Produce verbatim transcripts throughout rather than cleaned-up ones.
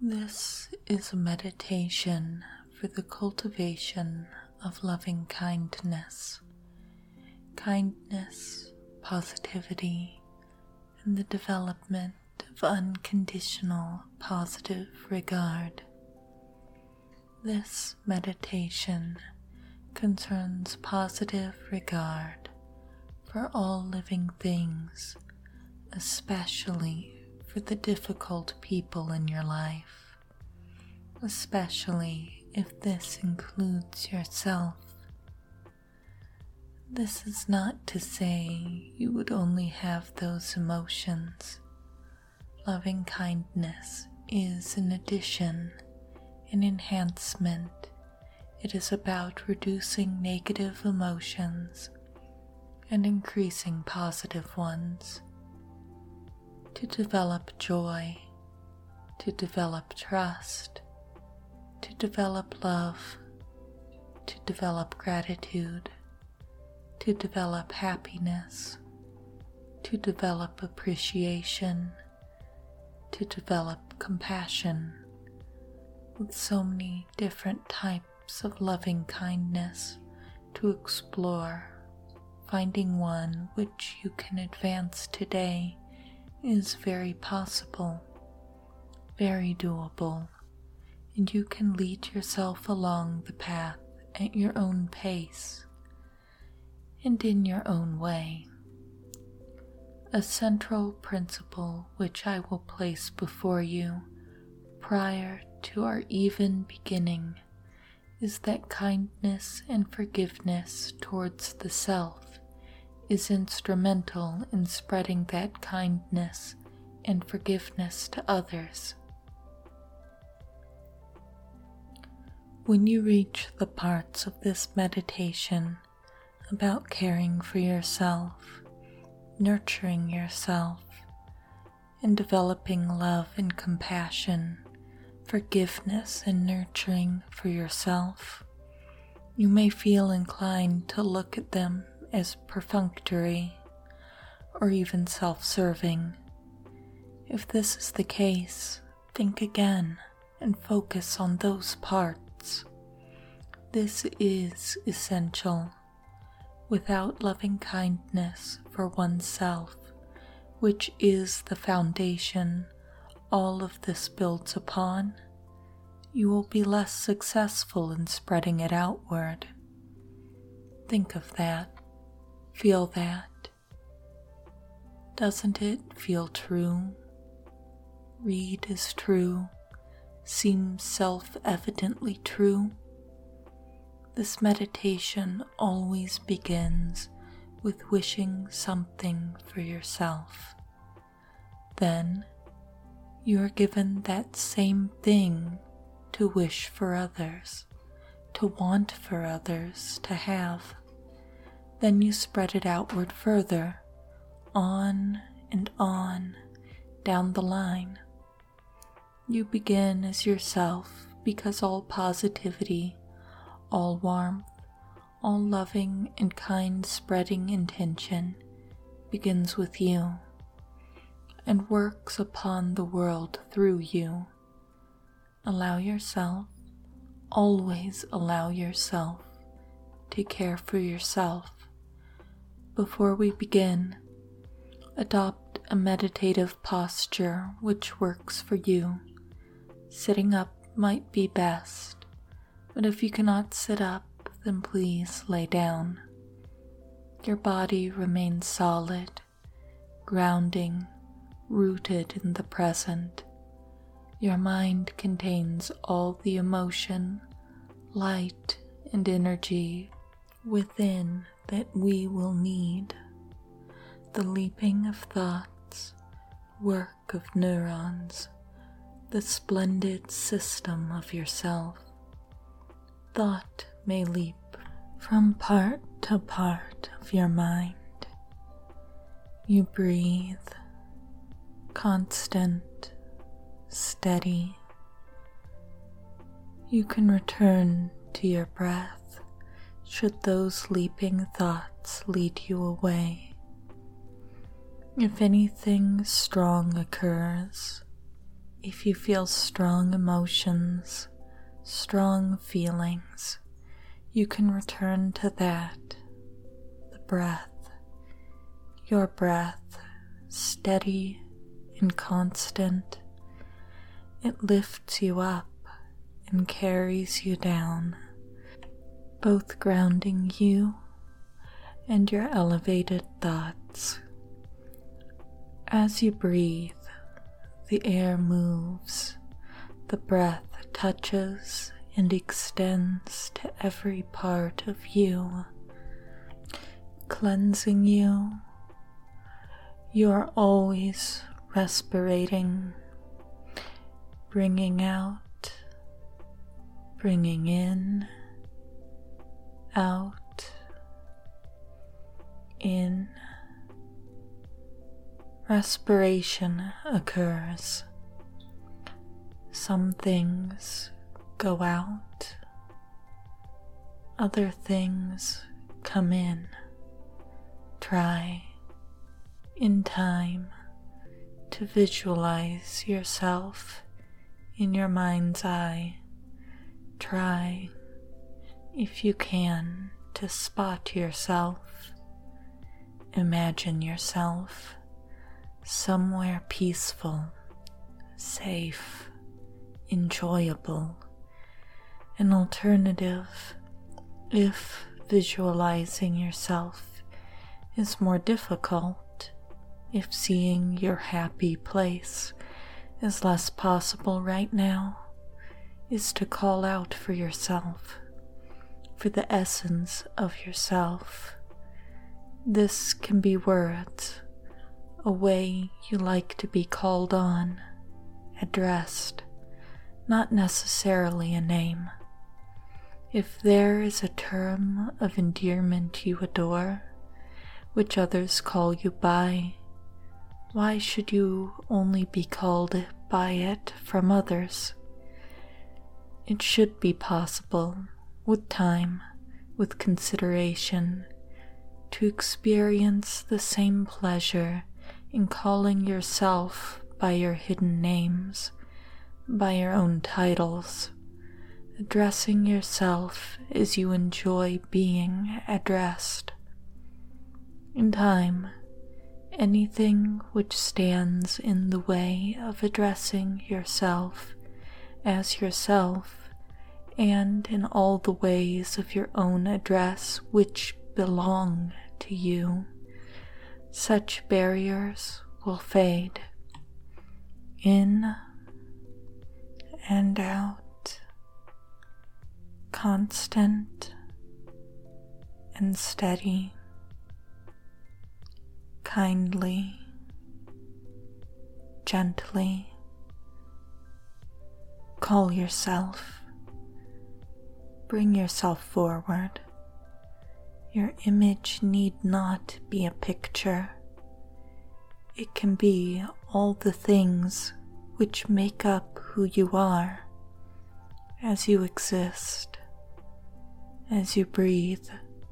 This is a meditation for the cultivation of loving kindness, kindness, positivity, and the development of unconditional positive regard. This meditation concerns positive regard for all living things, especially for the difficult people in your life, especially if this includes yourself. This is not to say you would only have those emotions. Loving kindness is an addition, an enhancement. It is about reducing negative emotions and increasing positive ones. To develop joy, to develop trust, to develop love, to develop gratitude, to develop happiness, to develop appreciation, to develop compassion, with so many different types of loving kindness to explore. Finding one which you can advance today is very possible, very doable, and you can lead yourself along the path at your own pace and in your own way. A central principle which I will place before you prior to our even beginning is that kindness and forgiveness towards the self is instrumental in spreading that kindness and forgiveness to others. When you reach the parts of this meditation about caring for yourself, nurturing yourself, and developing love and compassion, forgiveness and nurturing for yourself, you may feel inclined to look at them as perfunctory or even self-serving. If this is the case, think again and focus on those parts. This is essential. Without loving kindness for oneself, which is the foundation all of this builds upon, you will be less successful in spreading it outward. Think of that. Feel that. Doesn't it feel true? Read is true, seems self-evidently true. This meditation always begins with wishing something for yourself. Then you are given that same thing to wish for others, to want for others to have. Then you spread it outward further, on and on, down the line. You begin as yourself because all positivity, all warmth, all loving and kind spreading intention begins with you and works upon the world through you. Allow yourself, always allow yourself to care for yourself. Before we begin, adopt a meditative posture which works for you. Sitting up might be best, but if you cannot sit up, then please lay down. Your body remains solid, grounding, rooted in the present. Your mind contains all the emotion, light, and energy within that we will need. The leaping of thoughts, work of neurons, the splendid system of yourself. Thought may leap from part to part of your mind. You breathe, constant, steady. You can return to your breath should those leaping thoughts lead you away. If anything strong occurs, If you feel strong emotions, strong feelings, you can return to that, the breath, your breath, steady and constant. It lifts you up and carries you down, both grounding you and your elevated thoughts. As you breathe, the air moves, the breath touches and extends to every part of you, cleansing you. You are always respirating, bringing out, bringing in, out, in. Respiration occurs. Some things go out, other things come in. Try, in time, to visualize yourself in your mind's eye. Try, if you can, to spot yourself. Imagine yourself somewhere peaceful, safe, enjoyable. An alternative, if visualizing yourself is more difficult, if seeing your happy place is less possible right now, is to call out for yourself, for the essence of yourself. This can be words, a way you like to be called on, addressed, not necessarily a name. If there is a term of endearment you adore, which others call you by, why should you only be called by it from others? It should be possible, with time, with consideration, to experience the same pleasure in calling yourself by your hidden names, by your own titles, addressing yourself as you enjoy being addressed. In time, anything which stands in the way of addressing yourself as yourself, and in all the ways of your own address which belong to you, such barriers will fade. In and out, constant and steady, kindly, gently. Call yourself, bring yourself forward. Your image need not be a picture. It can be all the things which make up who you are, as you exist, as you breathe.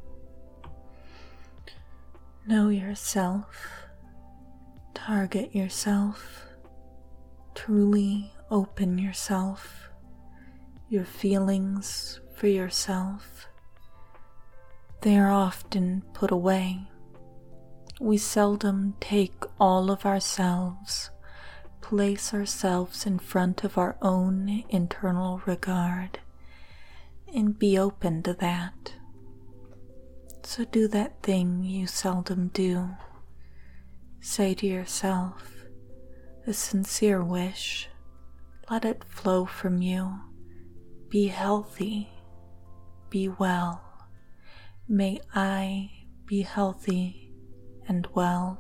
Know yourself, target yourself, truly open yourself, your feelings for yourself. They are often put away. We seldom take all of ourselves, place ourselves in front of our own internal regard, and be open to that. So do that thing you seldom do. Say to yourself a sincere wish. Let it flow from you. Be healthy. Be well. May I be healthy and well.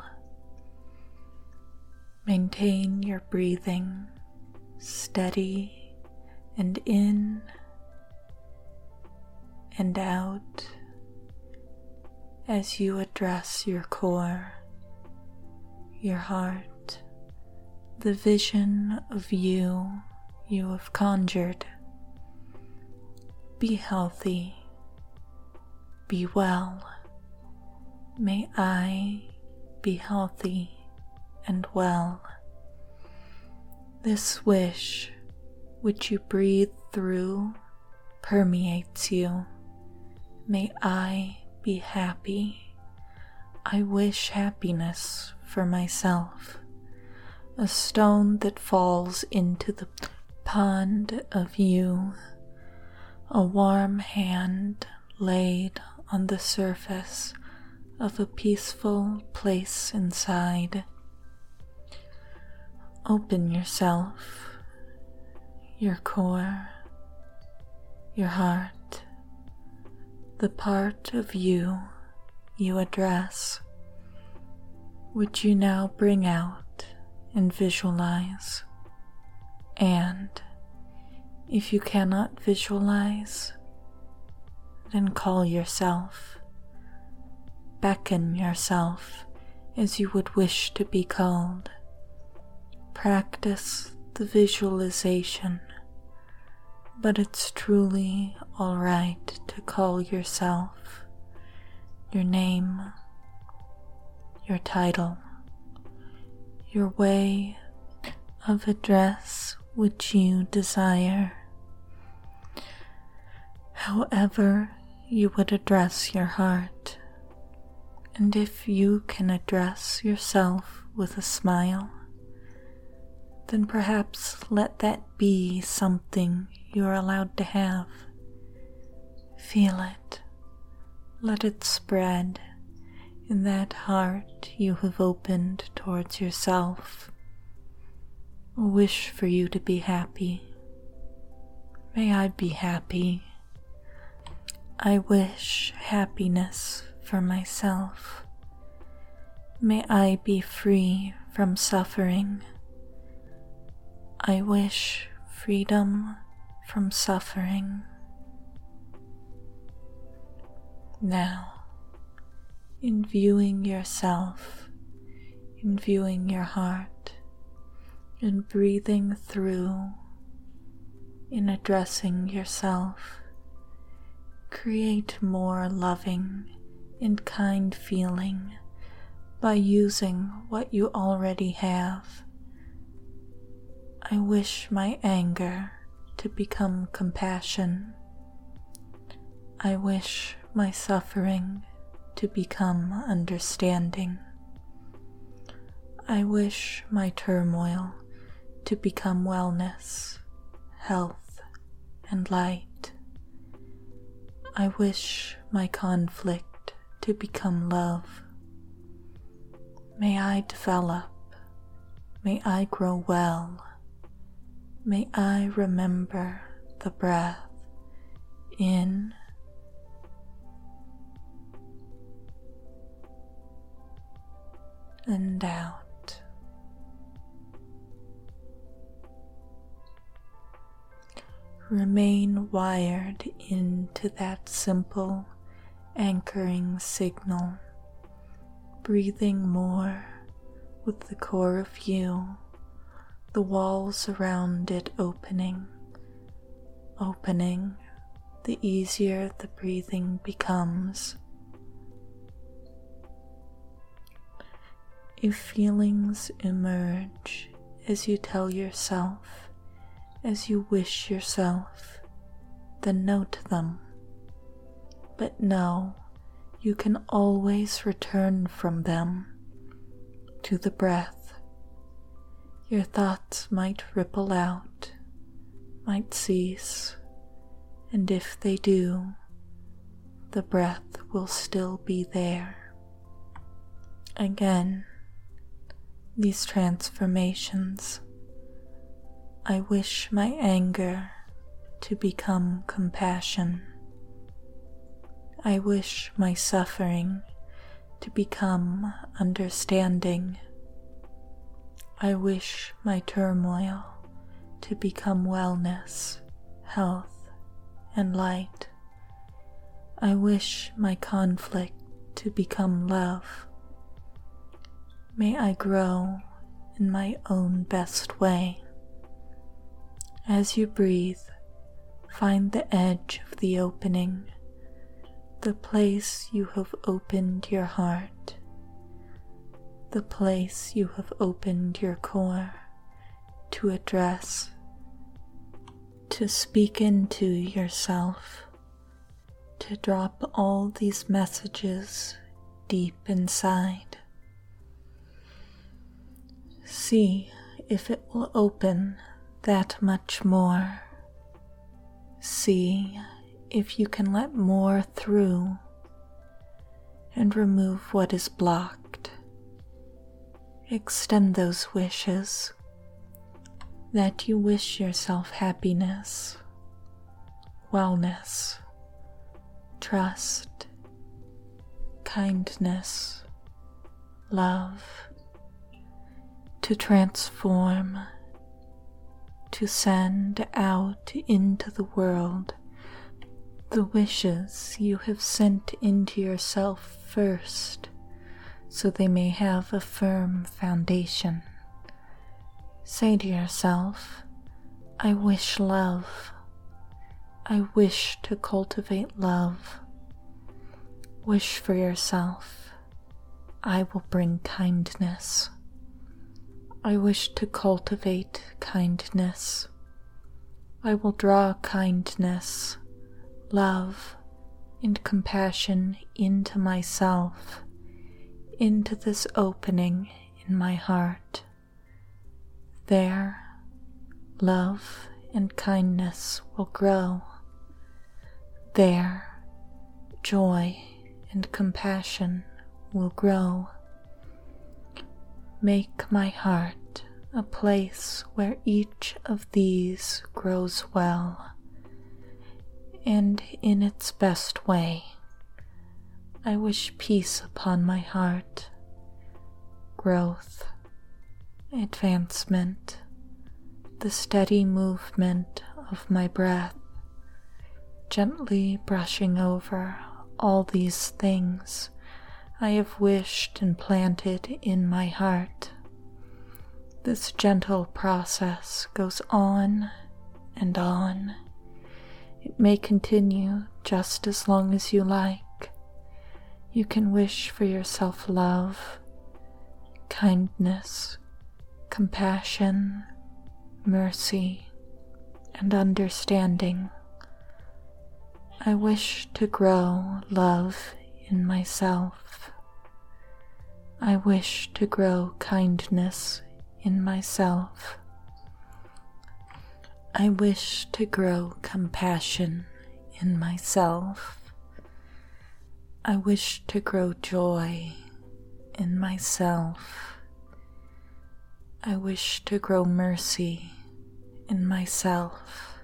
Maintain your breathing steady and in and out as you address your core, your heart, the vision of you you have conjured. Be healthy. Be well. May I be healthy and well. This wish, which you breathe through, permeates you. May I be happy. I wish happiness for myself. A stone that falls into the pond of you. A warm hand laid on the surface of a peaceful place inside. Open yourself, your core, your heart, the part of you you address, which you now bring out and visualize. And if you cannot visualize, then call yourself, beckon yourself as you would wish to be called. Practice the visualization, but it's truly all right to call yourself, your name, your title, your way of address which you desire. However you would address your heart, and if you can address yourself with a smile, then perhaps let that be something you are allowed to have. Feel it. Let it spread in that heart you have opened towards yourself. A wish for you to be happy. May I be happy. I wish happiness for myself. May I be free from suffering. I wish freedom from suffering. Now, in viewing yourself, in viewing your heart, in breathing through, in addressing yourself, create more loving and kind feeling by using what you already have. I wish my anger to become compassion. I wish my suffering to become understanding. I wish my turmoil to become wellness, health, and light. I wish my conflict to become love. May I develop. May I grow well. May I remember the breath in and out. Remain wired into that simple anchoring signal, breathing more with the core of you, the walls around it opening, opening, the easier the breathing becomes. If feelings emerge as you tell yourself, as you wish yourself, then note them. But know you can always return from them to the breath. Your thoughts might ripple out, might cease, and if they do, the breath will still be there. Again, these transformations. I wish my anger to become compassion. I wish my suffering to become understanding. I wish my turmoil to become wellness, health, and light. I wish my conflict to become love. May I grow in my own best way. As you breathe, find the edge of the opening, the place you have opened your heart, the place you have opened your core to address, to speak into yourself, to drop all these messages deep inside. See if it will open that much more. See if you can let more through and remove what is blocked. Extend those wishes that you wish yourself happiness, wellness, trust, kindness, love, to transform, to send out into the world the wishes you have sent into yourself first, so they may have a firm foundation. Say to yourself, I wish love. I wish to cultivate love. Wish for yourself. I will bring kindness. I wish to cultivate kindness. I will draw kindness, love, and compassion into myself, into this opening in my heart. There, love and kindness will grow. There, joy and compassion will grow. Make my heart a place where each of these grows well, and in its best way. I wish peace upon my heart, growth, advancement, the steady movement of my breath, gently brushing over all these things I have wished and planted in my heart. This gentle process goes on and on. It may continue just as long as you like. You can wish for yourself love, kindness, compassion, mercy, and understanding. I wish to grow love in myself. I wish to grow kindness in myself. I wish to grow compassion in myself. I wish to grow joy in myself. I wish to grow mercy in myself.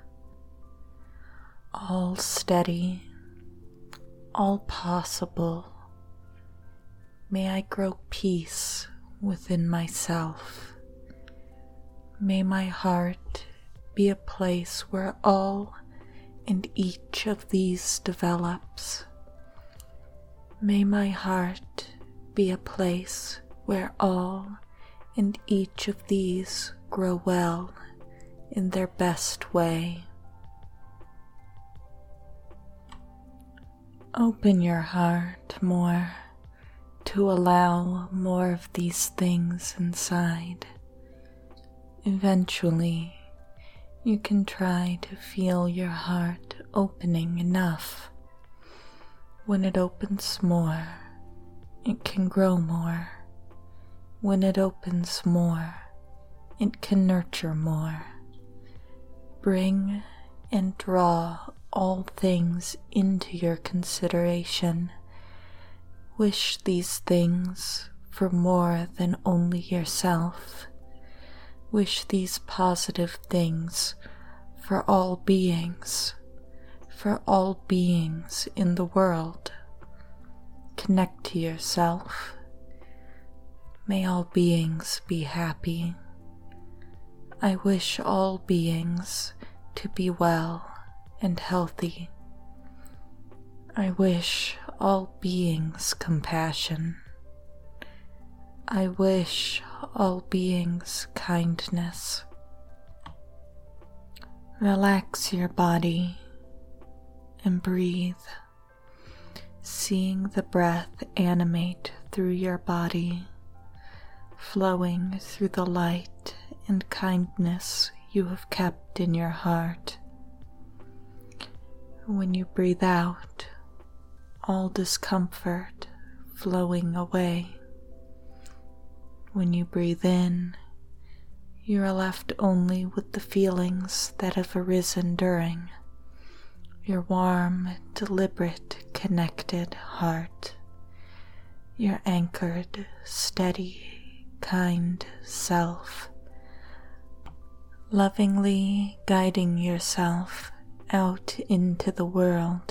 All steady, all possible. May I grow peace within myself. May my heart be a place where all and each of these develops. May my heart be a place where all and each of these grow well in their best way. Open your heart more to allow more of these things inside. Eventually, you can try to feel your heart opening enough. When it opens more, it can grow more. When it opens more, it can nurture more. Bring and draw all things into your consideration. Wish these things for more than only yourself. Wish these positive things for all beings, for all beings in the world. Connect to yourself. May all beings be happy. I wish all beings to be well and healthy. I wish all beings compassion. I wish all beings kindness. Relax your body and breathe, seeing the breath animate through your body, flowing through the light and kindness you have kept in your heart. When you breathe out, all discomfort flowing away. When you breathe in, you are left only with the feelings that have arisen during your warm, deliberate, connected heart, your anchored, steady, kind self, lovingly guiding yourself out into the world,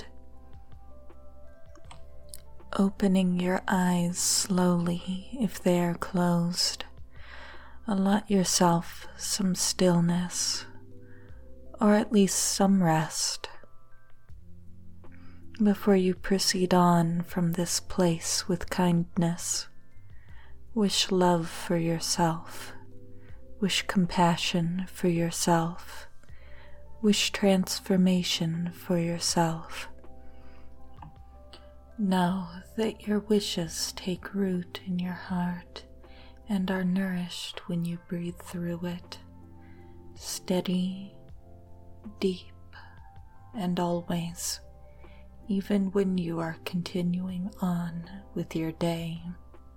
opening your eyes slowly if they are closed. Allot yourself some stillness, or at least some rest, before you proceed on from this place with kindness. Wish love for yourself. Wish compassion for yourself. Wish transformation for yourself. Know that your wishes take root in your heart and are nourished when you breathe through it, steady, deep, and always, even when you are continuing on with your day.